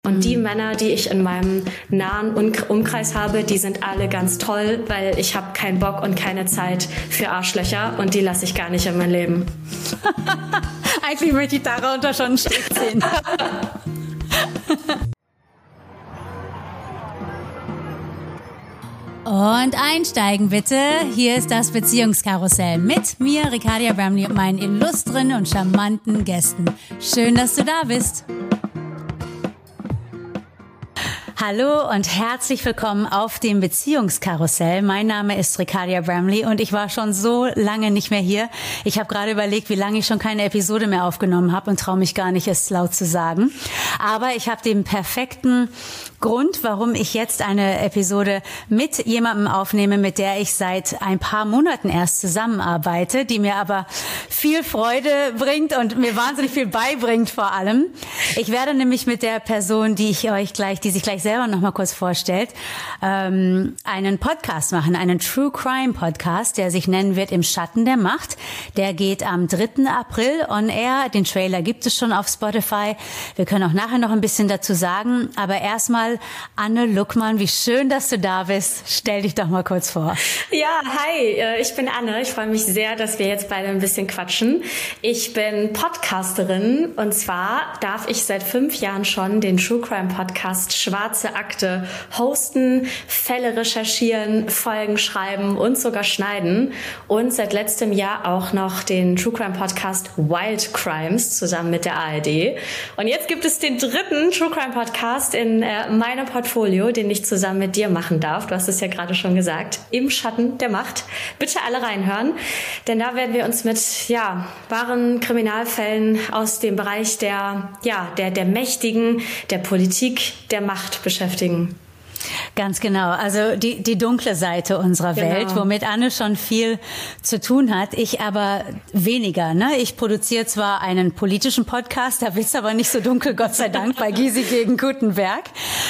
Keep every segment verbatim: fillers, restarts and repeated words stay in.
Und die Männer, die ich in meinem nahen Umkreis habe, die sind alle ganz toll, weil ich habe keinen Bock und keine Zeit für Arschlöcher und die lasse ich gar nicht in mein Leben. Eigentlich möchte ich darunter schon einen Strich ziehen. Und einsteigen bitte. Hier ist das Beziehungskarussell mit mir, Ricardia Bramley, und meinen illustren und charmanten Gästen. Schön, dass du da bist. Hallo und herzlich willkommen auf dem Beziehungskarussell. Mein Name ist Ricardia Bramley und ich war schon so lange nicht mehr hier. Ich habe gerade überlegt, wie lange ich schon keine Episode mehr aufgenommen habe und traue mich gar nicht, es laut zu sagen. Aber ich habe den perfekten Grund, warum ich jetzt eine Episode mit jemandem aufnehme, mit der ich seit ein paar Monaten erst zusammenarbeite, die mir aber viel Freude bringt und mir wahnsinnig viel beibringt vor allem. Ich werde nämlich mit der Person, die ich euch gleich, die sich gleich selber noch mal kurz vorstellt, ähm, einen Podcast machen, einen True Crime Podcast, der sich nennen wird Im Schatten der Macht. Der geht am dritten April on air. Den Trailer gibt es schon auf Spotify. Wir können auch nachher noch ein bisschen dazu sagen. Aber erstmal, Anne Luckmann, wie schön, dass du da bist. Stell dich doch mal kurz vor. Ja, hi, ich bin Anne. Ich freue mich sehr, dass wir jetzt beide ein bisschen quatschen. Ich bin Podcasterin und zwar darf ich seit fünf Jahren schon den True Crime Podcast Schwarze Akte hosten, Fälle recherchieren, Folgen schreiben und sogar schneiden und seit letztem Jahr auch noch den True Crime Podcast Wild Crimes zusammen mit der A R D. Und jetzt gibt es den dritten True Crime Podcast in äh, meinem Portfolio, den ich zusammen mit dir machen darf. Du hast es ja gerade schon gesagt. Im Schatten der Macht. Bitte alle reinhören, denn da werden wir uns mit ja wahren Kriminalfällen aus dem Bereich der ja der der Mächtigen, der Politik, der Macht beschäftigen. Ganz genau. Also die, die dunkle Seite unserer genau. Welt, womit Anne schon viel zu tun hat. Ich aber weniger. Ne? Ich produziere zwar einen politischen Podcast, da wird's aber nicht so dunkel, Gott sei Dank, bei Gysi gegen Gutenberg.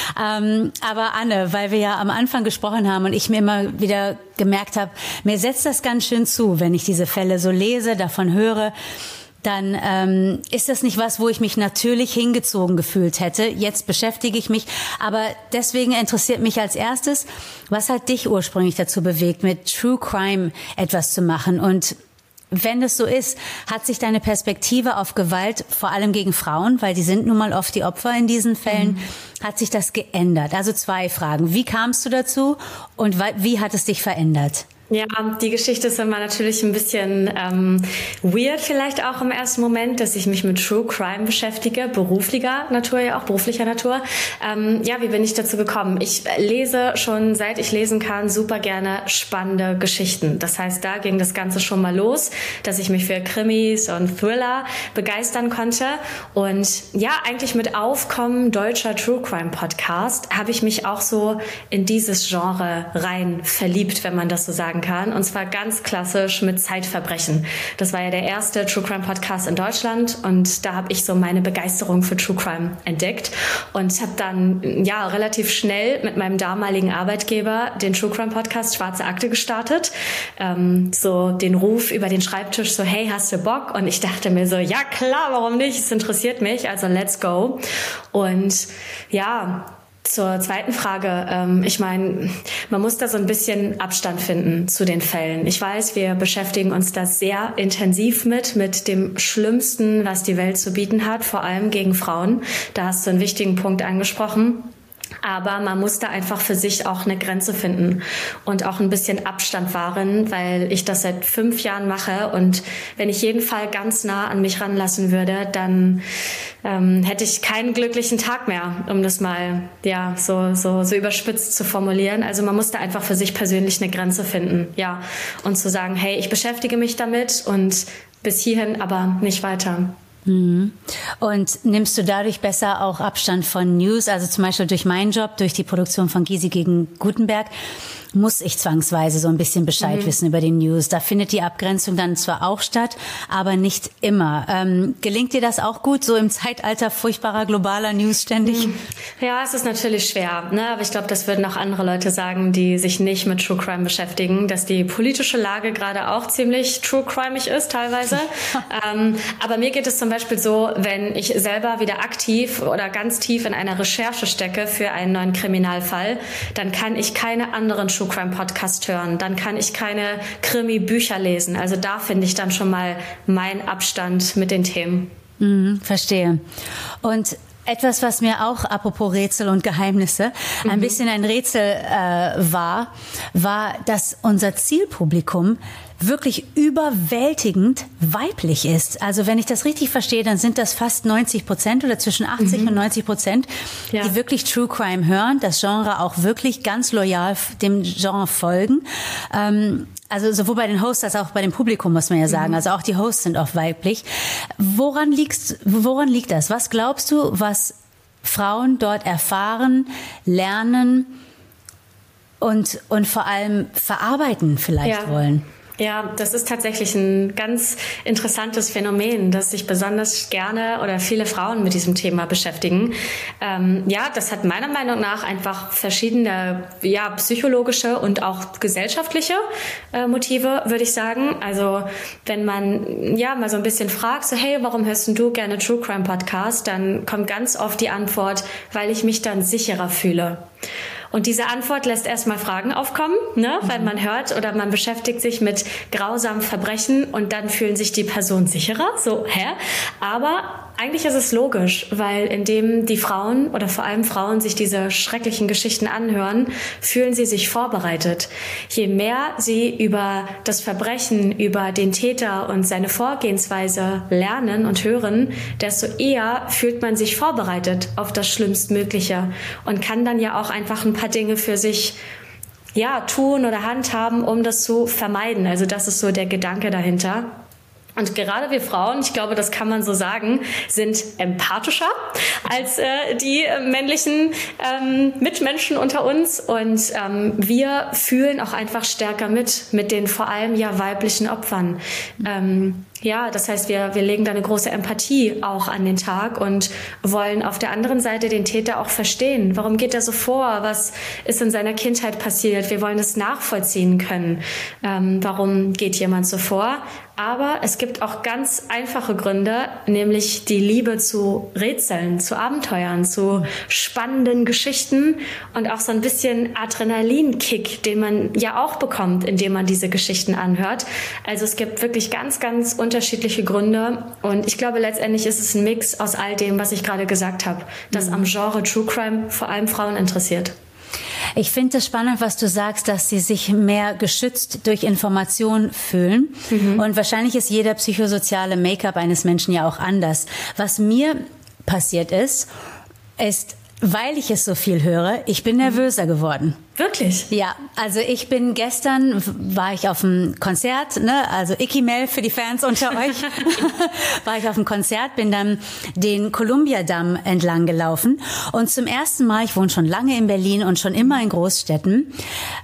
Ähm, aber Anne, weil wir ja am Anfang gesprochen haben und ich mir immer wieder gemerkt habe, mir setzt das ganz schön zu, wenn ich diese Fälle so lese, davon höre, dann ähm, ist das nicht was, wo ich mich natürlich hingezogen gefühlt hätte. Jetzt beschäftige ich mich, aber deswegen interessiert mich als erstes, was hat dich ursprünglich dazu bewegt, mit True Crime etwas zu machen? Und wenn es so ist, hat sich deine Perspektive auf Gewalt, vor allem gegen Frauen, weil die sind nun mal oft die Opfer in diesen Fällen, mhm. hat sich das geändert? Also zwei Fragen. Wie kamst du dazu und wie hat es dich verändert? Ja, die Geschichte ist immer natürlich ein bisschen ähm, weird vielleicht auch im ersten Moment, dass ich mich mit True Crime beschäftige, beruflicher Natur ja auch, beruflicher Natur. Ähm, ja, wie bin ich dazu gekommen? Ich lese schon, seit ich lesen kann, super gerne spannende Geschichten. Das heißt, da ging das Ganze schon mal los, dass ich mich für Krimis und Thriller begeistern konnte. Und ja, eigentlich mit Aufkommen deutscher True Crime Podcast habe ich mich auch so in dieses Genre rein verliebt, wenn man das so sagen kann. Und zwar ganz klassisch mit Zeitverbrechen. Das war ja der erste True Crime Podcast in Deutschland und da habe ich so meine Begeisterung für True Crime entdeckt und habe dann ja relativ schnell mit meinem damaligen Arbeitgeber den True Crime Podcast Schwarze Akte gestartet. Ähm, so den Ruf über den Schreibtisch so, hey, hast du Bock? Und ich dachte mir so, ja klar, warum nicht? Es interessiert mich, also let's go. Und ja, zur zweiten Frage. Ähm, ich meine, man muss da so ein bisschen Abstand finden zu den Fällen. Ich weiß, wir beschäftigen uns da sehr intensiv mit, mit dem Schlimmsten, was die Welt zu bieten hat, vor allem gegen Frauen. Da hast du einen wichtigen Punkt angesprochen. Aber man muss da einfach für sich auch eine Grenze finden und auch ein bisschen Abstand wahren, weil ich das seit fünf Jahren mache. Und wenn ich jeden Fall ganz nah an mich ranlassen würde, dann ähm, hätte ich keinen glücklichen Tag mehr, um das mal ja so so so überspitzt zu formulieren. Also man muss da einfach für sich persönlich eine Grenze finden, ja, und zu sagen, hey, ich beschäftige mich damit und bis hierhin, aber nicht weiter. Und nimmst du dadurch besser auch Abstand von News, also zum Beispiel durch meinen Job, durch die Produktion von Gysi gegen Gutenberg, muss ich zwangsweise so ein bisschen Bescheid mhm. wissen über die News. Da findet die Abgrenzung dann zwar auch statt, aber nicht immer. Ähm, gelingt dir das auch gut, so im Zeitalter furchtbarer globaler News ständig? Ja, es ist natürlich schwer, ne? Aber ich glaube, das würden auch andere Leute sagen, die sich nicht mit True Crime beschäftigen, dass die politische Lage gerade auch ziemlich true crimeig ist teilweise. ähm, aber mir geht es zum Beispiel so, wenn ich selber wieder aktiv oder ganz tief in einer Recherche stecke für einen neuen Kriminalfall, dann kann ich keine anderen True Crime Podcasts hören, dann kann ich keine Krimi-Bücher lesen. Also da finde ich dann schon mal meinen Abstand mit den Themen. Mhm, verstehe. Und etwas, was mir auch, apropos Rätsel und Geheimnisse, ein mhm. bisschen ein Rätsel äh, war, war, dass unser Zielpublikum wirklich überwältigend weiblich ist. Also wenn ich das richtig verstehe, dann sind das fast neunzig Prozent oder zwischen achtzig mhm. und neunzig Prozent, ja. die wirklich True Crime hören, das Genre auch wirklich ganz loyal dem Genre folgen. Ähm, also sowohl bei den Hosts als auch bei dem Publikum, muss man ja sagen. Mhm. Also auch die Hosts sind oft weiblich. Woran liegt's, woran liegt das? Was glaubst du, was Frauen dort erfahren, lernen und, und vor allem verarbeiten vielleicht ja. wollen? Ja, das ist tatsächlich ein ganz interessantes Phänomen, dass sich besonders gerne oder viele Frauen mit diesem Thema beschäftigen. Ähm, ja, das hat meiner Meinung nach einfach verschiedene ja, psychologische und auch gesellschaftliche äh, Motive, würde ich sagen. Also wenn man ja mal so ein bisschen fragt, so hey, warum hörst du gerne True Crime Podcast? Dann kommt ganz oft die Antwort, weil ich mich dann sicherer fühle. Und diese Antwort lässt erstmal Fragen aufkommen, ne? Mhm. Weil man hört oder man beschäftigt sich mit grausamen Verbrechen und dann fühlen sich die Personen sicherer. So, hä? Aber eigentlich ist es logisch, weil indem die Frauen oder vor allem Frauen sich diese schrecklichen Geschichten anhören, fühlen sie sich vorbereitet. Je mehr sie über das Verbrechen, über den Täter und seine Vorgehensweise lernen und hören, desto eher fühlt man sich vorbereitet auf das Schlimmstmögliche und kann dann ja auch einfach ein paar Dinge für sich ja, tun oder handhaben, um das zu vermeiden. Also das ist so der Gedanke dahinter. Und gerade wir Frauen, ich glaube, das kann man so sagen, sind empathischer als äh, die äh, männlichen ähm, Mitmenschen unter uns. Und ähm, wir fühlen auch einfach stärker mit, mit den vor allem ja weiblichen Opfern. Ähm, ja, das heißt, wir, wir legen da eine große Empathie auch an den Tag und wollen auf der anderen Seite den Täter auch verstehen. Warum geht er so vor? Was ist in seiner Kindheit passiert? Wir wollen es nachvollziehen können. Ähm, warum geht jemand so vor? Aber es gibt auch ganz einfache Gründe, nämlich die Liebe zu Rätseln, zu Abenteuern, zu spannenden Geschichten und auch so ein bisschen Adrenalinkick, den man ja auch bekommt, indem man diese Geschichten anhört. Also es gibt wirklich ganz, ganz unterschiedliche Gründe und ich glaube, letztendlich ist es ein Mix aus all dem, was ich gerade gesagt habe, das mhm. am Genre True Crime vor allem Frauen interessiert. Ich finde es spannend, was du sagst, dass sie sich mehr geschützt durch Informationen fühlen. Mhm. Und wahrscheinlich ist jeder psychosoziale Make-up eines Menschen ja auch anders. Was mir passiert ist, ist, weil ich es so viel höre, ich bin nervöser geworden. Wirklich? Ja, also ich bin gestern, war ich auf einem Konzert, ne, also Ikimel für die Fans unter euch, war ich auf einem Konzert, bin dann den Columbia-Damm entlang gelaufen und zum ersten Mal, ich wohne schon lange in Berlin und schon immer in Großstädten,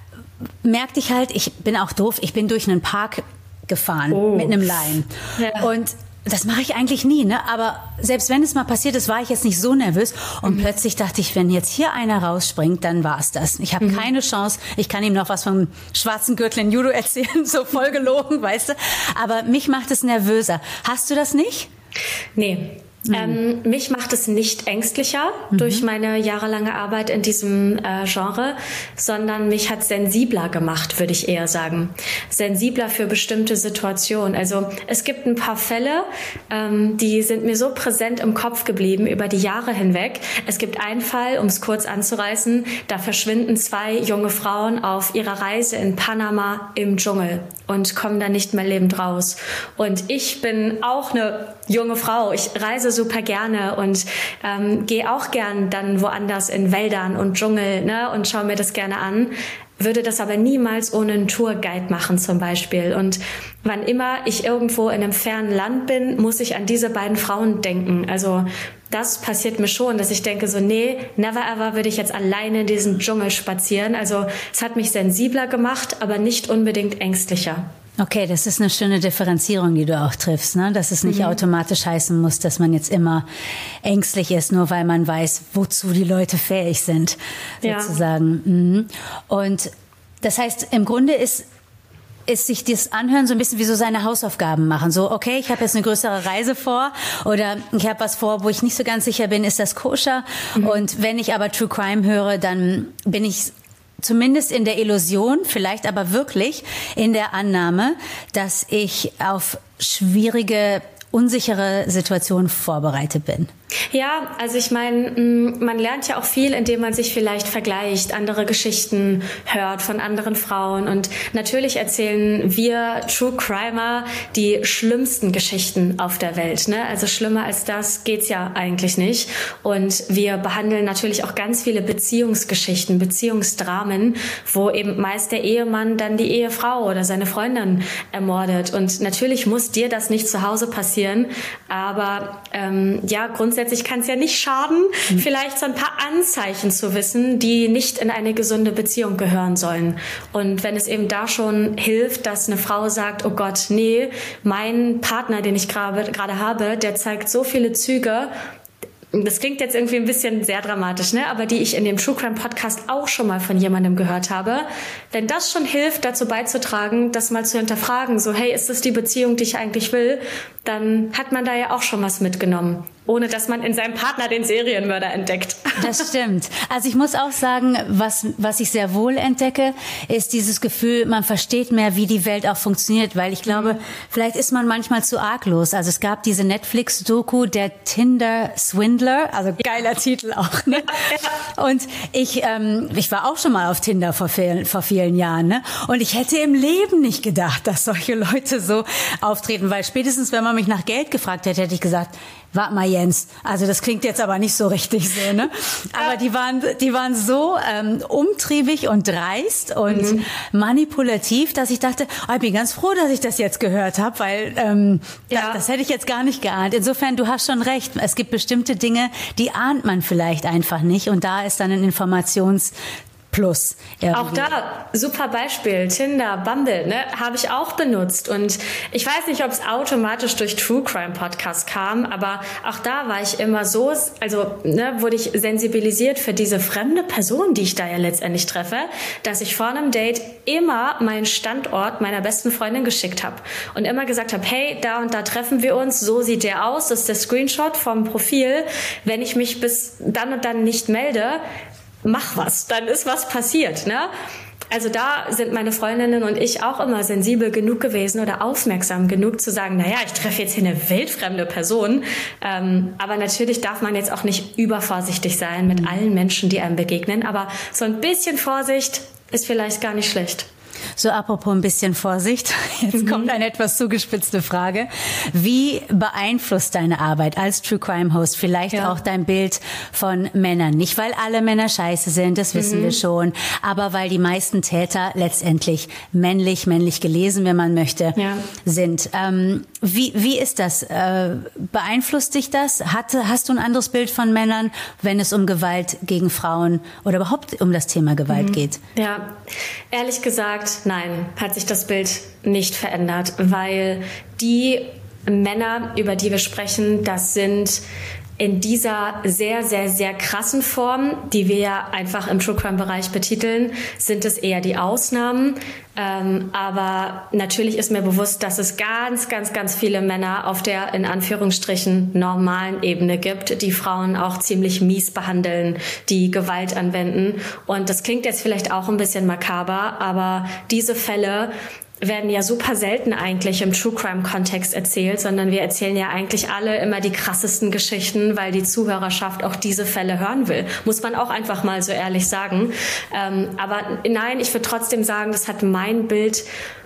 merkte ich halt, ich bin auch doof, ich bin durch einen Park gefahren oh. mit einem Laien. Ja. Und das mache ich eigentlich nie, ne? Aber selbst wenn es mal passiert ist, war ich jetzt nicht so nervös. Und mhm. plötzlich dachte ich, wenn jetzt hier einer rausspringt, dann war's das. Ich habe mhm. keine Chance. Ich kann ihm noch was vom schwarzen Gürtel in Judo erzählen, so voll gelogen, weißt du. Aber mich macht es nervöser. Hast du das nicht? Nee. Mhm. Ähm, mich macht es nicht ängstlicher mhm. durch meine jahrelange Arbeit in diesem äh, Genre, sondern mich hat sensibler gemacht, würde ich eher sagen. Sensibler für bestimmte Situationen. Also es gibt ein paar Fälle, ähm, die sind mir so präsent im Kopf geblieben über die Jahre hinweg. Es gibt einen Fall, um es kurz anzureißen, da verschwinden zwei junge Frauen auf ihrer Reise in Panama im Dschungel und kommen da nicht mehr lebend raus. Und ich bin auch eine junge Frau. Ich reise super gerne und ähm, gehe auch gern dann woanders in Wäldern und Dschungel, ne, und schaue mir das gerne an. Würde das aber niemals ohne einen Tourguide machen zum Beispiel. Und wann immer ich irgendwo in einem fernen Land bin, muss ich an diese beiden Frauen denken. Also das passiert mir schon, dass ich denke so, nee, never ever würde ich jetzt alleine in diesen Dschungel spazieren. Also es hat mich sensibler gemacht, aber nicht unbedingt ängstlicher. Okay, das ist eine schöne Differenzierung, die du auch triffst, ne? Dass es nicht mhm. automatisch heißen muss, dass man jetzt immer ängstlich ist, nur weil man weiß, wozu die Leute fähig sind, sozusagen. Ja. Mhm. Und das heißt, im Grunde ist ist sich das Anhören so ein bisschen wie so seine Hausaufgaben machen. So, okay, ich habe jetzt eine größere Reise vor oder ich habe was vor, wo ich nicht so ganz sicher bin, ist das koscher? Mhm. Und wenn ich aber True Crime höre, dann bin ich zumindest in der Illusion, vielleicht aber wirklich in der Annahme, dass ich auf schwierige, unsichere Situationen vorbereitet bin. Ja, also ich meine, man lernt ja auch viel, indem man sich vielleicht vergleicht, andere Geschichten hört von anderen Frauen. Und natürlich erzählen wir True Crimer die schlimmsten Geschichten auf der Welt. Ne? Also schlimmer als das geht's ja eigentlich nicht. Und wir behandeln natürlich auch ganz viele Beziehungsgeschichten, Beziehungsdramen, wo eben meist der Ehemann dann die Ehefrau oder seine Freundin ermordet. Und natürlich muss dir das nicht zu Hause passieren, aber ähm, ja, grundsätzlich Grundsätzlich kann es ja nicht schaden, mhm. vielleicht so ein paar Anzeichen zu wissen, die nicht in eine gesunde Beziehung gehören sollen. Und wenn es eben da schon hilft, dass eine Frau sagt, oh Gott, nee, mein Partner, den ich gerade gerade habe, der zeigt so viele Züge, das klingt jetzt irgendwie ein bisschen sehr dramatisch, ne? Aber die ich in dem True Crime Podcast auch schon mal von jemandem gehört habe. Wenn das schon hilft, dazu beizutragen, das mal zu hinterfragen, so, hey, ist das die Beziehung, die ich eigentlich will, dann hat man da ja auch schon was mitgenommen, ohne dass man in seinem Partner den Serienmörder entdeckt. Das stimmt. Also ich muss auch sagen, was, was ich sehr wohl entdecke, ist dieses Gefühl, man versteht mehr, wie die Welt auch funktioniert, weil ich glaube, mhm. vielleicht ist man manchmal zu arglos. Also es gab diese Netflix-Doku, der Tinder-Swindler, also geiler Titel auch, ne? Und ich, ähm, ich war auch schon mal auf Tinder vor vielen, vor vielen Jahren, ne? Und ich hätte im Leben nicht gedacht, dass solche Leute so auftreten, weil spätestens, wenn man mich nach Geld gefragt hätte, hätte ich gesagt, warte mal, Jens, also das klingt jetzt aber nicht so richtig so, ne? Aber die waren, die waren so ähm, umtriebig und dreist und mhm. manipulativ, dass ich dachte, oh, ich bin ganz froh, dass ich das jetzt gehört habe, weil ähm, ja. das, das hätte ich jetzt gar nicht geahnt. Insofern, du hast schon recht, es gibt bestimmte Dinge, die ahnt man vielleicht einfach nicht und da ist dann ein Informations Plus. Irgendwie. Auch da, super Beispiel, Tinder, Bumble, ne, habe ich auch benutzt und ich weiß nicht, ob es automatisch durch True Crime Podcast kam, aber auch da war ich immer so, also ne, wurde ich sensibilisiert für diese fremde Person, die ich da ja letztendlich treffe, dass ich vor einem Date immer meinen Standort meiner besten Freundin geschickt habe und immer gesagt habe, hey, da und da treffen wir uns, so sieht der aus, das ist der Screenshot vom Profil, wenn ich mich bis dann und dann nicht melde, mach was, dann ist was passiert, ne? Also da sind meine Freundinnen und ich auch immer sensibel genug gewesen oder aufmerksam genug zu sagen, naja, ich treffe jetzt hier eine wildfremde Person. Ähm, aber natürlich darf man jetzt auch nicht übervorsichtig sein mit allen Menschen, die einem begegnen. Aber so ein bisschen Vorsicht ist vielleicht gar nicht schlecht. So, apropos ein bisschen Vorsicht. Jetzt mhm. kommt eine etwas zugespitzte Frage. Wie beeinflusst deine Arbeit als True Crime Host vielleicht ja. auch dein Bild von Männern? Nicht, weil alle Männer scheiße sind, das wissen mhm. wir schon, aber weil die meisten Täter letztendlich männlich, männlich gelesen, wenn man möchte, ja. sind. Ähm, wie, wie ist das? Äh, beeinflusst dich das? Hat, hast du ein anderes Bild von Männern, wenn es um Gewalt gegen Frauen oder überhaupt um das Thema Gewalt mhm. geht? Ja, ehrlich gesagt, nein, hat sich das Bild nicht verändert, weil die Männer, über die wir sprechen, das sind in dieser sehr, sehr, sehr krassen Form, die wir ja einfach im True Crime-Bereich betiteln, sind es eher die Ausnahmen. Ähm, aber natürlich ist mir bewusst, dass es ganz, ganz, ganz viele Männer auf der in Anführungsstrichen normalen Ebene gibt, die Frauen auch ziemlich mies behandeln, die Gewalt anwenden. Und das klingt jetzt vielleicht auch ein bisschen makaber, aber diese Fälle werden ja super selten eigentlich im True Crime Kontext erzählt, sondern wir erzählen ja eigentlich alle immer die krassesten Geschichten, weil die Zuhörerschaft auch diese Fälle hören will. Muss man auch einfach mal so ehrlich sagen. Ähm, aber nein, ich würde trotzdem sagen, das hat mein Bild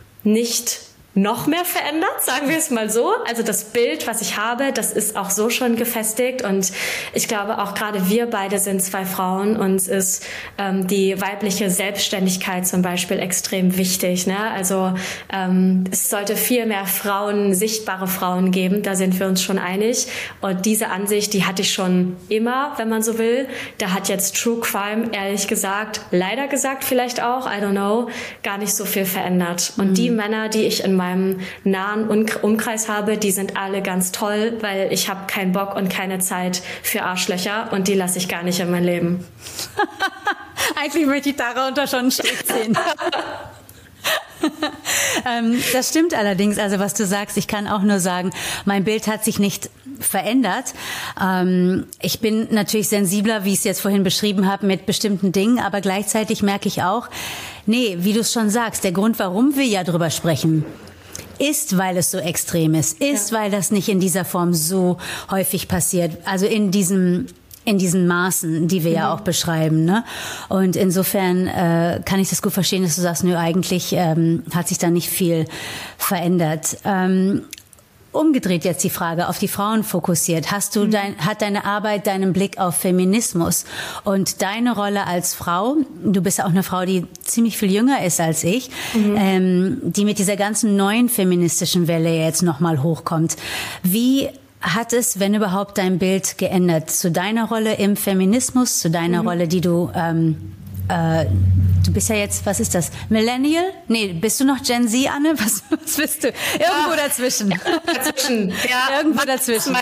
nicht noch mehr verändert, sagen wir es mal so. Also das Bild, was ich habe, das ist auch so schon gefestigt und ich glaube auch gerade wir beide sind zwei Frauen, uns ist ähm, die weibliche Selbstständigkeit zum Beispiel extrem wichtig, ne? Also ähm, es sollte viel mehr Frauen, sichtbare Frauen geben, da sind wir uns schon einig und diese Ansicht, die hatte ich schon immer, wenn man so will. Da hat jetzt True Crime, ehrlich gesagt, leider gesagt vielleicht auch, I don't know, gar nicht so viel verändert. Und mhm. die Männer, die ich in meinem nahen Umkreis habe, die sind alle ganz toll, weil ich habe keinen Bock und keine Zeit für Arschlöcher und die lasse ich gar nicht in mein Leben. Eigentlich möchte ich darunter schon einen Strich ziehen. ähm, das stimmt allerdings. Also was du sagst, ich kann auch nur sagen, mein Bild hat sich nicht verändert. Ähm, ich bin natürlich sensibler, wie ich es jetzt vorhin beschrieben habe, mit bestimmten Dingen, aber gleichzeitig merke ich auch, nee, wie du es schon sagst, der Grund, warum wir ja drüber sprechen, ist, weil es so extrem ist, ist, ja. weil das nicht in dieser Form so häufig passiert. Also in diesem in diesen Maßen, die wir mhm. ja auch beschreiben, ne? Und insofern äh, kann ich das gut verstehen, dass du sagst, nö, eigentlich ähm, hat sich da nicht viel verändert. Ähm, umgedreht jetzt die Frage, auf die Frauen fokussiert. Hast du dein, hat deine Arbeit deinen Blick auf Feminismus und deine Rolle als Frau, du bist ja auch eine Frau, die ziemlich viel jünger ist als ich, mhm. ähm, die mit dieser ganzen neuen feministischen Welle jetzt nochmal hochkommt. Wie hat es, wenn überhaupt, dein Bild geändert zu deiner Rolle im Feminismus, zu deiner mhm. Rolle, die du, ähm, äh, du bist ja jetzt, was ist das, Millennial? Nee, bist du noch Gen Z, Anne? Was, was bist du? Irgendwo ja. dazwischen. Dazwischen, ja. Irgendwo dazwischen.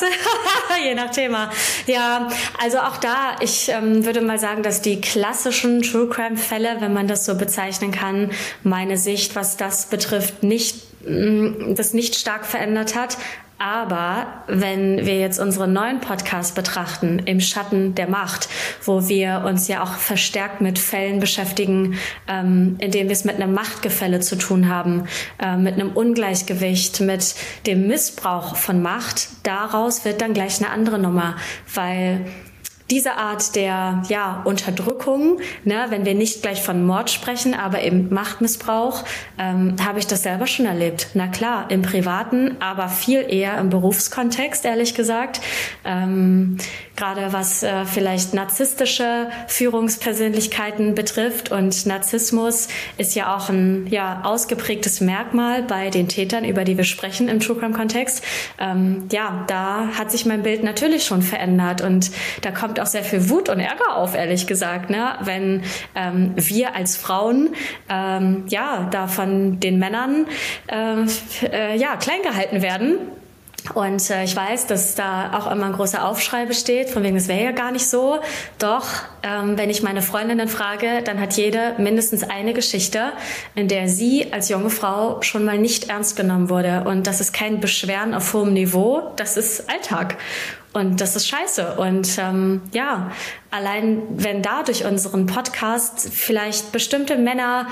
Je nach Thema. Ja, also auch da, ich ähm, würde mal sagen, dass die klassischen True Crime Fälle, wenn man das so bezeichnen kann, meine Sicht, was das betrifft, nicht, mh, das nicht stark verändert hat. Aber wenn wir jetzt unseren neuen Podcast betrachten, im Schatten der Macht, wo wir uns ja auch verstärkt mit Fällen beschäftigen, ähm, in denen wir es mit einem Machtgefälle zu tun haben, äh, mit einem Ungleichgewicht, mit dem Missbrauch von Macht, daraus wird dann gleich eine andere Nummer, weil diese Art der ja Unterdrückung, ne, wenn wir nicht gleich von Mord sprechen, aber eben Machtmissbrauch, ähm, habe ich das selber schon erlebt. Na klar, im Privaten, aber viel eher im Berufskontext, ehrlich gesagt. Ähm, gerade was äh, vielleicht narzisstische Führungspersönlichkeiten betrifft. Und Narzissmus ist ja auch ein ja ausgeprägtes Merkmal bei den Tätern, über die wir sprechen im True Crime-Kontext. Ähm, ja, da hat sich mein Bild natürlich schon verändert und da kommt auch sehr viel Wut und Ärger auf, ehrlich gesagt, ne? Wenn ähm, wir als Frauen ähm, ja da von den Männern äh, äh, ja klein gehalten werden. Und äh, ich weiß, dass da auch immer ein großer Aufschrei besteht, von wegen, das wäre ja gar nicht so. Doch, ähm, wenn ich meine Freundinnen frage, dann hat jede mindestens eine Geschichte, in der sie als junge Frau schon mal nicht ernst genommen wurde. Und das ist kein Beschweren auf hohem Niveau, das ist Alltag. Und das ist scheiße. Und ähm, ja, allein wenn da durch unseren Podcast vielleicht bestimmte Männer,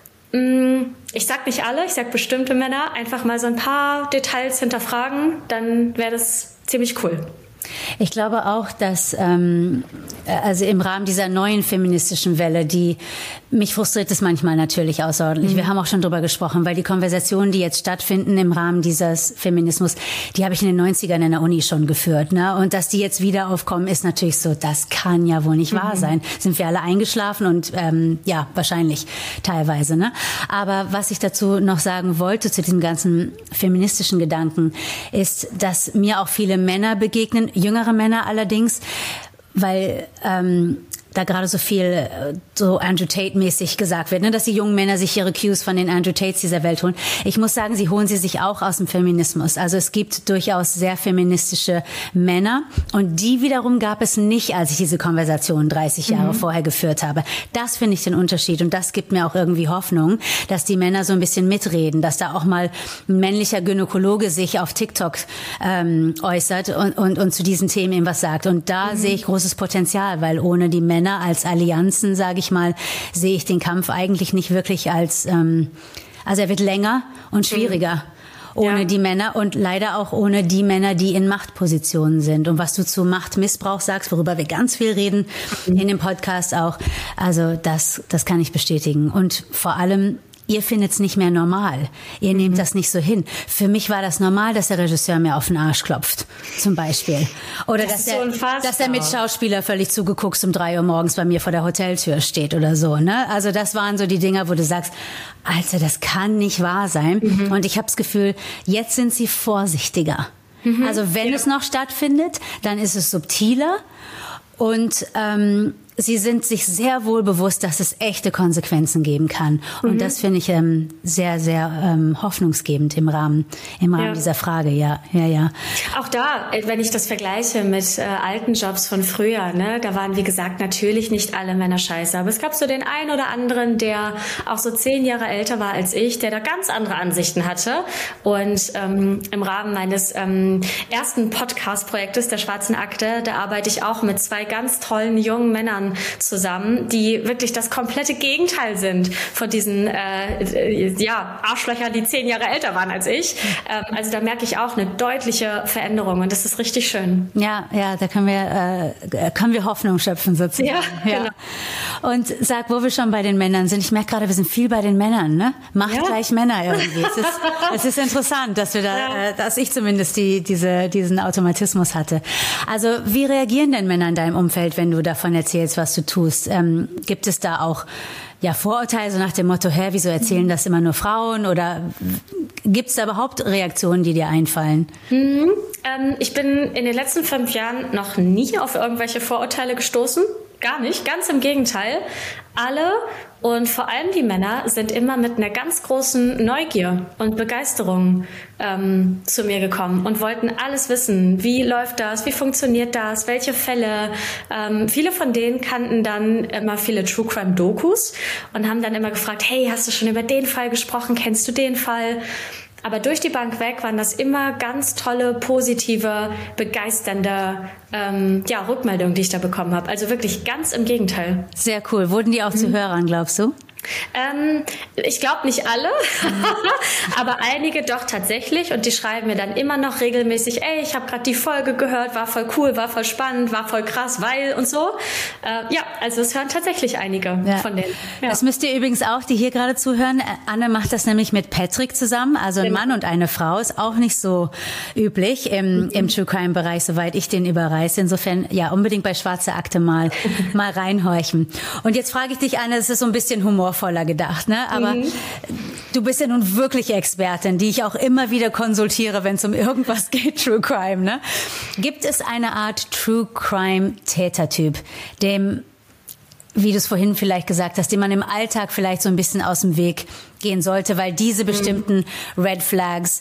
mh, ich sag nicht alle, ich sag bestimmte Männer, einfach mal so ein paar Details hinterfragen, dann wäre das ziemlich cool. Ich glaube auch, dass ähm, also im Rahmen dieser neuen feministischen Welle, die mich frustriert es manchmal natürlich außerordentlich. Mhm. Wir haben auch schon drüber gesprochen, weil die Konversationen, die jetzt stattfinden im Rahmen dieses Feminismus, die habe ich in den neunzigern in der Uni schon geführt, ne? Und dass die jetzt wieder aufkommen, ist natürlich so, das kann ja wohl nicht mhm. wahr sein. Sind wir alle eingeschlafen und ähm, ja, wahrscheinlich teilweise, ne? Aber was ich dazu noch sagen wollte zu diesem ganzen feministischen Gedanken, ist, dass mir auch viele Männer begegnen, jüngere Männer allerdings, weil ähm, da gerade so viel so Andrew Tate-mäßig gesagt wird, ne, dass die jungen Männer sich ihre Cues von den Andrew Tates dieser Welt holen. Ich muss sagen, sie holen sie sich auch aus dem Feminismus. Also es gibt durchaus sehr feministische Männer und die wiederum gab es nicht, als ich diese Konversation dreißig Jahre mhm. vorher geführt habe. Das finde ich den Unterschied und das gibt mir auch irgendwie Hoffnung, dass die Männer so ein bisschen mitreden, dass da auch mal ein männlicher Gynäkologe sich auf TikTok ähm, äußert und, und, und zu diesen Themen eben was sagt. Und da mhm. sehe ich großes Potenzial, weil ohne die Männer als Allianzen, sage ich mal, sehe ich den Kampf eigentlich nicht wirklich als, ähm, also er wird länger und schwieriger mhm. ohne ja. die Männer und leider auch ohne die Männer, die in Machtpositionen sind. Und was du zu Machtmissbrauch sagst, worüber wir ganz viel reden mhm. in dem Podcast auch, also das, das kann ich bestätigen. Und vor allem, ihr findet es nicht mehr normal. Ihr mhm. nehmt das nicht so hin. Für mich war das normal, dass der Regisseur mir auf den Arsch klopft, zum Beispiel. Oder das dass, er, so dass der Mitschauspieler völlig zugeguckt um drei Uhr morgens bei mir vor der Hoteltür steht oder so. Ne? Also das waren so die Dinger, wo du sagst, Alter, das kann nicht wahr sein. Mhm. Und ich habe das Gefühl, jetzt sind sie vorsichtiger. Mhm. Also wenn ja. es noch stattfindet, dann ist es subtiler. Und ähm, sie sind sich sehr wohl bewusst, dass es echte Konsequenzen geben kann. Und mhm. das finde ich ähm, sehr, sehr ähm, hoffnungsgebend im Rahmen, im Rahmen ja. dieser Frage. Ja, ja, ja. Auch da, wenn ich das vergleiche mit äh, alten Jobs von früher, ne, da waren, wie gesagt, natürlich nicht alle Männer scheiße. Aber es gab so den einen oder anderen, der auch so zehn Jahre älter war als ich, der da ganz andere Ansichten hatte. Und ähm, im Rahmen meines ähm, ersten Podcast-Projektes, der Schwarzen Akte, da arbeite ich auch mit zwei ganz tollen jungen Männern zusammen, die wirklich das komplette Gegenteil sind von diesen äh, ja, Arschlöchern, die zehn Jahre älter waren als ich. Ähm, also da merke ich auch eine deutliche Veränderung und das ist richtig schön. Ja, ja, da können wir äh, können wir Hoffnung schöpfen sozusagen. Ja, ja. Genau. Und sag, wo wir schon bei den Männern sind, ich merke gerade, wir sind viel bei den Männern, ne? Macht ja. gleich Männer irgendwie. Es ist, es ist interessant, dass wir da, ja. äh, dass ich zumindest die, diese, diesen Automatismus hatte. Also wie reagieren denn Männer in deinem Umfeld, wenn du davon erzählst, was du tust? Ähm, gibt es da auch ja Vorurteile so nach dem Motto, hä, wieso erzählen das immer nur Frauen? Oder gibt es da überhaupt Reaktionen, die dir einfallen? Mhm. Ähm, ich bin in den letzten fünf Jahren noch nie auf irgendwelche Vorurteile gestoßen. Gar nicht, ganz im Gegenteil. Alle und vor allem die Männer sind immer mit einer ganz großen Neugier und Begeisterung ähm, zu mir gekommen und wollten alles wissen. Wie läuft das? Wie funktioniert das? Welche Fälle? Ähm, viele von denen kannten dann immer viele True Crime Dokus und haben dann immer gefragt, hey, hast du schon über den Fall gesprochen? Kennst du den Fall? Aber durch die Bank weg waren das immer ganz tolle, positive, begeisternde ähm, ja, Rückmeldungen, die ich da bekommen habe. Also wirklich ganz im Gegenteil. Sehr cool. Wurden die auch mhm. zu Hörern, glaubst du? Ähm, ich glaube nicht alle, aber einige doch tatsächlich und die schreiben mir dann immer noch regelmäßig, ey, ich habe gerade die Folge gehört, war voll cool, war voll spannend, war voll krass, weil und so. Äh, ja, also es hören tatsächlich einige ja. von denen. Ja. Das müsst ihr übrigens auch, die hier gerade zuhören. Anne macht das nämlich mit Patrick zusammen, also ein Mann und eine Frau, ist auch nicht so üblich im, mhm. im True Crime Bereich, soweit ich den überreiße. Insofern, ja, unbedingt bei Schwarze Akte mal, mal reinhorchen. Und jetzt frage ich dich, Anne, es ist so ein bisschen humorvoller gedacht, ne? Aber mhm. du bist ja nun wirklich Expertin, die ich auch immer wieder konsultiere, wenn es um irgendwas geht, True Crime, ne? Gibt es eine Art True Crime Tätertyp, dem, wie du es vorhin vielleicht gesagt hast, dem man im Alltag vielleicht so ein bisschen aus dem Weg gehen sollte, weil diese bestimmten mhm. Red Flags,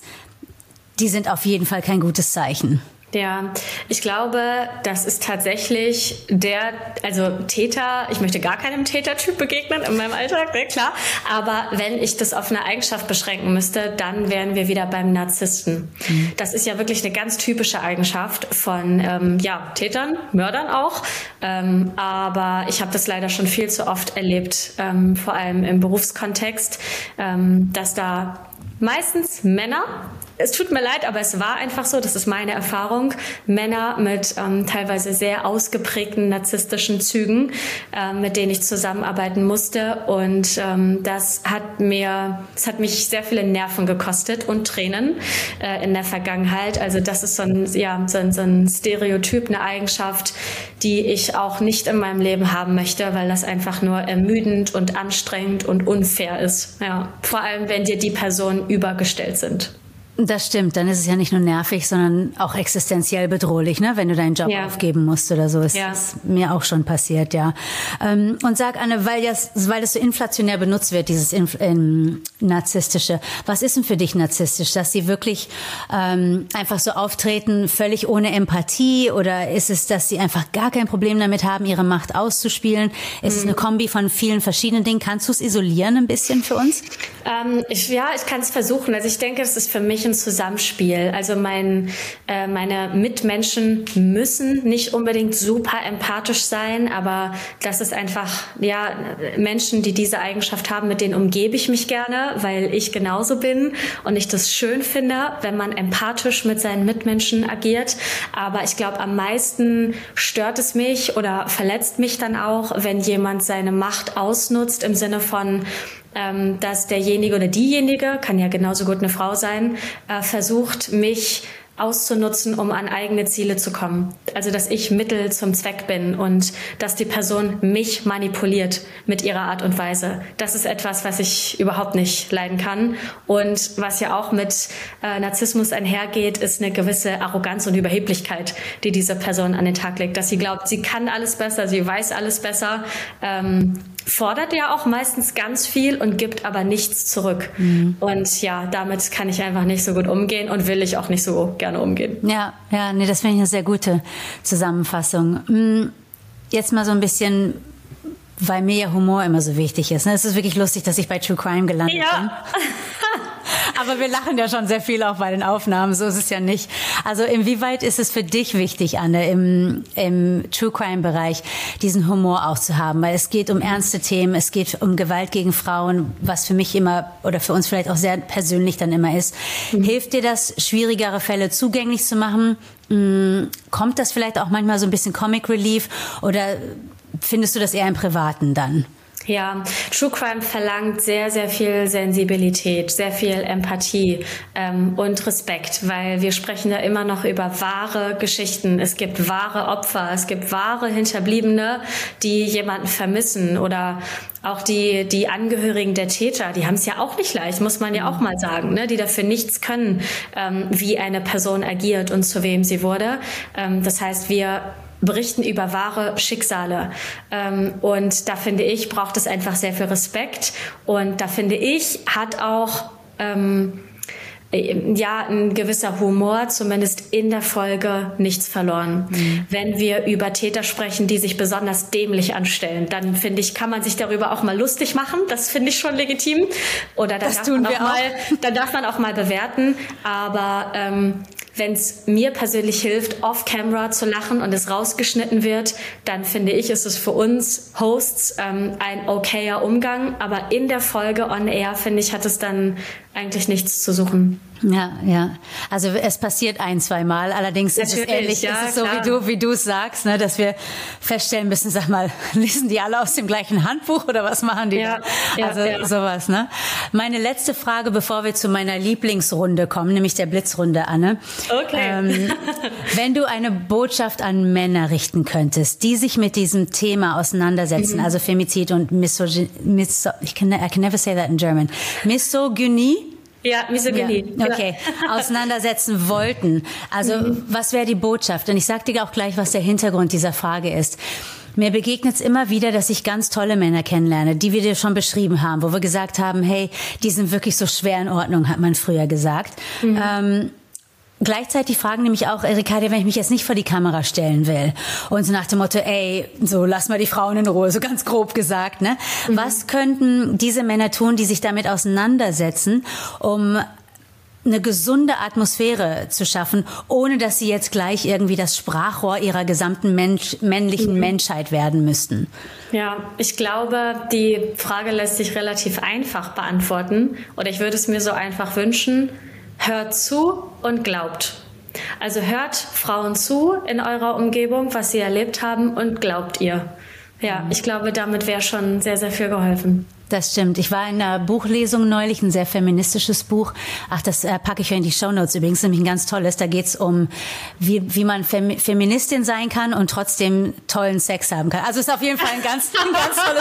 die sind auf jeden Fall kein gutes Zeichen? Ja, ich glaube, das ist tatsächlich der, also Täter, ich möchte gar keinem Tätertyp begegnen in meinem Alltag, ne, klar, aber wenn ich das auf eine Eigenschaft beschränken müsste, dann wären wir wieder beim Narzissten. Mhm. Das ist ja wirklich eine ganz typische Eigenschaft von ähm, ja, Tätern, Mördern auch, ähm, aber ich habe das leider schon viel zu oft erlebt, ähm, vor allem im Berufskontext, ähm, dass da meistens Männer, es tut mir leid, aber es war einfach so, das ist meine Erfahrung, Männer mit ähm, teilweise sehr ausgeprägten narzisstischen Zügen, äh, mit denen ich zusammenarbeiten musste und ähm, das hat mir, das hat mich sehr viele Nerven gekostet und Tränen äh, in der Vergangenheit. Also das ist so ein, ja, so ein, so ein Stereotyp, eine Eigenschaft, die ich auch nicht in meinem Leben haben möchte, weil das einfach nur ermüdend und anstrengend und unfair ist. Ja, vor allem, wenn dir die Personen übergestellt sind. Das stimmt, dann ist es ja nicht nur nervig, sondern auch existenziell bedrohlich, ne? Wenn du deinen Job ja. aufgeben musst oder so. Ist, ja. ist mir auch schon passiert, ja. Und sag, Anne, weil das, weil das so inflationär benutzt wird, dieses Inf- ähm, Narzisstische. Was ist denn für dich narzisstisch? Dass sie wirklich ähm, einfach so auftreten, völlig ohne Empathie? Oder ist es, dass sie einfach gar kein Problem damit haben, ihre Macht auszuspielen? Ist mhm. es eine Kombi von vielen verschiedenen Dingen? Kannst du es isolieren ein bisschen für uns? Ähm, ich, ja, ich kann es versuchen. Also ich denke, es ist für mich ein Zusammenspiel. Also mein, äh, meine Mitmenschen müssen nicht unbedingt super empathisch sein, aber das ist einfach, ja, Menschen, die diese Eigenschaft haben, mit denen umgebe ich mich gerne, weil ich genauso bin und ich das schön finde, wenn man empathisch mit seinen Mitmenschen agiert. Aber ich glaube, am meisten stört es mich oder verletzt mich dann auch, wenn jemand seine Macht ausnutzt im Sinne von, dass derjenige oder diejenige, kann ja genauso gut eine Frau sein, versucht, mich auszunutzen, um an eigene Ziele zu kommen. Also, dass ich Mittel zum Zweck bin und dass die Person mich manipuliert mit ihrer Art und Weise. Das ist etwas, was ich überhaupt nicht leiden kann. Und was ja auch mit äh, Narzissmus einhergeht, ist eine gewisse Arroganz und Überheblichkeit, die diese Person an den Tag legt. Dass sie glaubt, sie kann alles besser, sie weiß alles besser, ähm, fordert ja auch meistens ganz viel und gibt aber nichts zurück. Mhm. Und ja, damit kann ich einfach nicht so gut umgehen und will ich auch nicht so gerne umgehen. Ja, ja, nee, das finde ich eine sehr gute Zusammenfassung. Jetzt mal so ein bisschen, weil mir ja Humor immer so wichtig ist. Es ist wirklich lustig, dass ich bei True Crime gelandet ja. bin. Aber wir lachen ja schon sehr viel auch bei den Aufnahmen, so ist es ja nicht. Also inwieweit ist es für dich wichtig, Anne, im, im True Crime Bereich diesen Humor auch zu haben? Weil es geht um ernste Themen, es geht um Gewalt gegen Frauen, was für mich immer oder für uns vielleicht auch sehr persönlich dann immer ist. Mhm. Hilft dir das, schwierigere Fälle zugänglich zu machen? Kommt das vielleicht auch manchmal so ein bisschen Comic Relief oder findest du das eher im Privaten dann? Ja, True Crime verlangt sehr, sehr viel Sensibilität, sehr viel Empathie ähm, und Respekt, weil wir sprechen da immer noch über wahre Geschichten. Es gibt wahre Opfer, es gibt wahre Hinterbliebene, die jemanden vermissen oder auch die die Angehörigen der Täter, die haben es ja auch nicht leicht, muss man ja auch mal sagen, ne? Die dafür nichts können, ähm, wie eine Person agiert und zu wem sie wurde. Ähm, das heißt, wir berichten über wahre Schicksale. Und da finde ich, braucht es einfach sehr viel Respekt. Und da finde ich, hat auch ähm, ja ein gewisser Humor, zumindest in der Folge, nichts verloren. Mhm. Wenn wir über Täter sprechen, die sich besonders dämlich anstellen, dann finde ich, kann man sich darüber auch mal lustig machen. Das finde ich schon legitim. Oder dann das darf tun man wir auch, auch mal, dann darf man auch mal bewerten. Aber ähm, wenn es mir persönlich hilft, off-camera zu lachen und es rausgeschnitten wird, dann finde ich, ist es für uns Hosts ähm, ein okayer Umgang. Aber in der Folge on-air, finde ich, hat es dann eigentlich nichts zu suchen. Ja, ja. Also es passiert ein, zwei Mal. Allerdings ist es ähnlich, ja, ist es so, klar. wie du, wie du es sagst, ne, dass wir feststellen müssen, sag mal, lesen die alle aus dem gleichen Handbuch oder was machen die? Ja, ja, also ja. sowas, ne? Meine letzte Frage, bevor wir zu meiner Lieblingsrunde kommen, nämlich der Blitzrunde, Anne. Okay. Ähm, wenn du eine Botschaft an Männer richten könntest, die sich mit diesem Thema auseinandersetzen, mhm. also Femizid und Misogynie, Miso, ich can, I can never say that in German, Misogynie, Ja, Misogynie. Ja, okay, auseinandersetzen wollten. Also mhm. was wäre die Botschaft? Und ich sage dir auch gleich, was der Hintergrund dieser Frage ist. Mir begegnet es immer wieder, dass ich ganz tolle Männer kennenlerne, die wir dir schon beschrieben haben, wo wir gesagt haben, hey, die sind wirklich so schwer in Ordnung, hat man früher gesagt. Mhm. Ähm, Gleichzeitig fragen nämlich auch, Ricardia, wenn ich mich jetzt nicht vor die Kamera stellen will und so nach dem Motto, ey, so lass mal die Frauen in Ruhe, so ganz grob gesagt, ne? Mhm. Was könnten diese Männer tun, die sich damit auseinandersetzen, um eine gesunde Atmosphäre zu schaffen, ohne dass sie jetzt gleich irgendwie das Sprachrohr ihrer gesamten Mensch, männlichen mhm. Menschheit werden müssten? Ja, ich glaube, die Frage lässt sich relativ einfach beantworten oder ich würde es mir so einfach wünschen. Hört zu und glaubt. Also hört Frauen zu in eurer Umgebung, was sie erlebt haben und glaubt ihr. Ja, ich glaube, damit wäre schon sehr, sehr viel geholfen. Das stimmt. Ich war in einer Buchlesung neulich, ein sehr feministisches Buch. Ach, das äh, packe ich ja in die Shownotes übrigens, nämlich ein ganz tolles. Da geht's um, wie, wie man Fem- Feministin sein kann und trotzdem tollen Sex haben kann. Also ist auf jeden Fall ein ganz, ein ganz tolles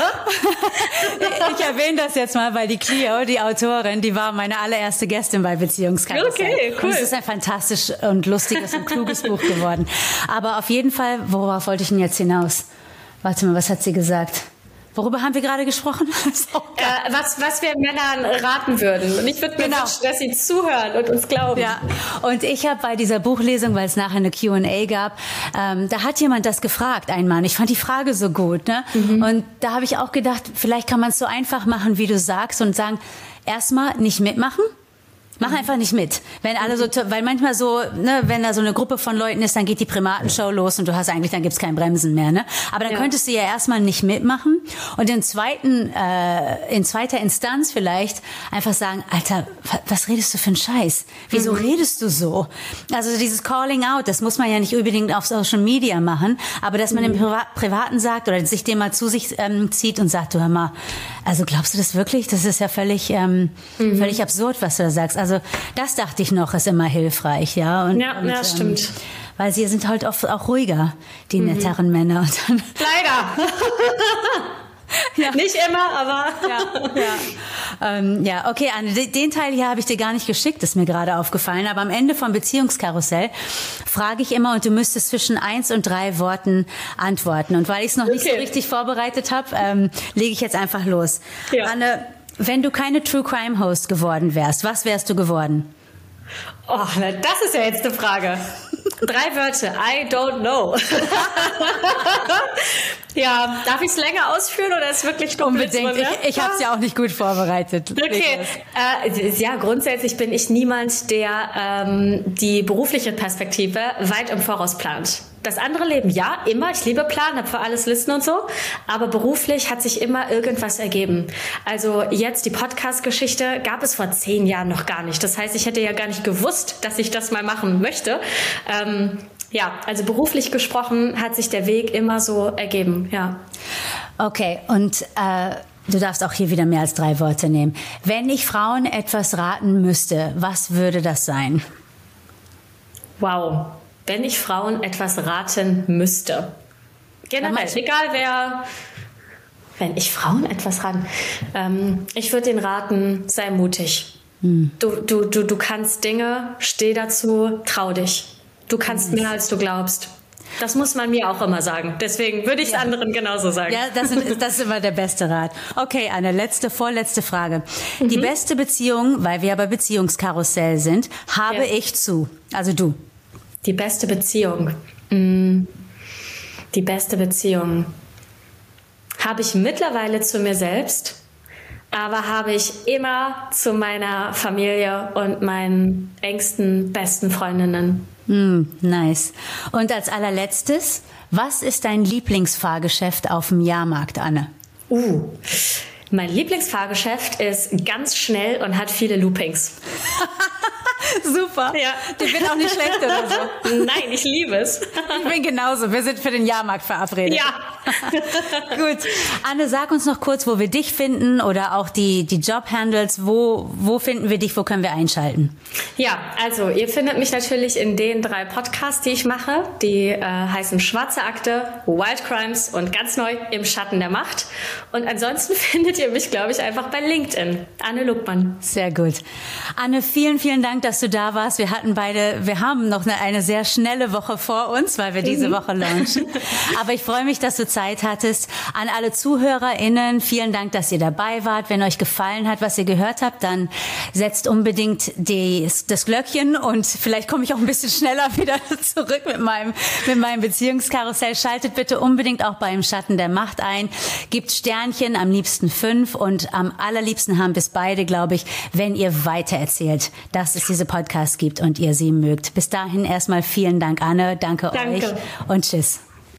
Buch. Ich erwähne das jetzt mal, weil die Clio, die Autorin, die war meine allererste Gästin bei Beziehungskarussell. Okay, cool. Und es ist ein fantastisch und lustiges und kluges Buch geworden. Aber auf jeden Fall, worauf wollte ich denn jetzt hinaus? Warte mal, was hat sie gesagt? Worüber haben wir gerade gesprochen? äh, was, was wir Männern raten würden. Und ich würde mir genau. wünschen, dass sie zuhören und uns glauben. Ja. Und ich habe bei dieser Buchlesung, weil es nachher eine Q and A gab, ähm, da hat jemand das gefragt, ein Mann. Ich fand die Frage so gut. Ne? Mhm. Und da habe ich auch gedacht, vielleicht kann man es so einfach machen, wie du sagst, und sagen, erstmal nicht mitmachen. Mach einfach nicht mit. Wenn alle so, weil manchmal so, ne, wenn da so eine Gruppe von Leuten ist, dann geht die Primatenshow los und du hast eigentlich, dann gibt's kein Bremsen mehr, ne? Aber dann ja. könntest du ja erstmal nicht mitmachen und in zweiten, äh, in zweiter Instanz vielleicht einfach sagen, Alter, was redest du für einen Scheiß? Wieso mhm. redest du so? Also dieses Calling out, das muss man ja nicht unbedingt auf Social Media machen, aber dass man mhm. im Priva- Privaten sagt oder sich den mal zu sich ähm, zieht und sagt, du hör mal, also glaubst du das wirklich? Das ist ja völlig, ähm, mhm. völlig absurd, was du da sagst. Also Also das dachte ich noch, ist immer hilfreich, ja. Und, ja, und, ja, stimmt. Ähm, weil sie sind halt oft auch ruhiger, die mhm. netteren Männer. Und dann Leider. Ja. Nicht immer, aber ja, ja. Ähm, ja, okay, Anne, den Teil hier habe ich dir gar nicht geschickt, ist mir gerade aufgefallen. Aber am Ende vom Beziehungskarussell frage ich immer, und du müsstest zwischen eins und drei Worten antworten. Und weil ich es noch okay. nicht so richtig vorbereitet habe, ähm, lege ich jetzt einfach los. Ja. Anne, wenn du keine True Crime Host geworden wärst, was wärst du geworden? Oh, na, das ist ja jetzt eine Frage. Drei Wörter. I don't know. Ja, darf ich es länger ausführen oder ist wirklich dumm? Unbedingt. Ich, ich habe es ja auch nicht gut vorbereitet. Okay. Äh, ja, grundsätzlich bin ich niemand, der ähm, die berufliche Perspektive weit im Voraus plant. Das andere Leben, ja, immer. Ich liebe Planen, habe für alles Listen und so. Aber beruflich hat sich immer irgendwas ergeben. Also jetzt die Podcast-Geschichte gab es vor zehn Jahren noch gar nicht. Das heißt, ich hätte ja gar nicht gewusst, dass ich das mal machen möchte. Ähm, ja, also beruflich gesprochen hat sich der Weg immer so ergeben, ja. Okay, und äh, du darfst auch hier wieder mehr als drei Worte nehmen. Wenn ich Frauen etwas raten müsste, was würde das sein? Wow. Wenn ich Frauen etwas raten müsste. Generell, egal wer, wenn ich Frauen etwas raten, ähm, ich würde den raten, sei mutig. Hm. Du, du, du, du kannst Dinge, steh dazu, trau dich. Du kannst mehr, als du glaubst. Das muss man mir auch immer sagen. Deswegen würde ich es ja. anderen genauso sagen. Ja, das ist, das ist immer der beste Rat. Okay, eine letzte, vorletzte Frage. Mhm. Die beste Beziehung, weil wir aber Beziehungskarussell sind, habe ja. ich zu. Also du. Die beste Beziehung. Die beste Beziehung habe ich mittlerweile zu mir selbst, aber habe ich immer zu meiner Familie und meinen engsten, besten Freundinnen. Mm, nice. Und als allerletztes, was ist dein Lieblingsfahrgeschäft auf dem Jahrmarkt, Anne? Uh, mein Lieblingsfahrgeschäft ist ganz schnell und hat viele Loopings. Super. Ja. Ich bin auch nicht schlecht oder so. Nein, ich liebe es. Ich bin genauso. Wir sind für den Jahrmarkt verabredet. Ja. Gut. Anne, sag uns noch kurz, wo wir dich finden oder auch die, die Jobhandles. Wo, wo finden wir dich? Wo können wir einschalten? Ja, also ihr findet mich natürlich in den drei Podcasts, die ich mache. Die äh, heißen Schwarze Akte, Wild Crimes und ganz neu Im Schatten der Macht. Und ansonsten findet ihr mich, glaube ich, einfach bei LinkedIn. Anne Luckmann. Sehr gut. Anne, vielen, vielen Dank, dass du da warst. Wir hatten beide, wir haben noch eine, eine sehr schnelle Woche vor uns, weil wir diese mhm. Woche launchen. Aber ich freue mich, dass du Zeit hattest. An alle ZuhörerInnen, vielen Dank, dass ihr dabei wart. Wenn euch gefallen hat, was ihr gehört habt, dann setzt unbedingt die, das Glöckchen und vielleicht komme ich auch ein bisschen schneller wieder zurück mit meinem, mit meinem Beziehungskarussell. Schaltet bitte unbedingt auch bei Im Schatten der Macht ein. Gebt Sternchen, am liebsten fünf und am allerliebsten haben bis beide, glaube ich, wenn ihr weitererzählt, dass es diese Podcasts gibt und ihr sie mögt. Bis dahin erstmal vielen Dank, Anne. Danke, Danke. euch und tschüss.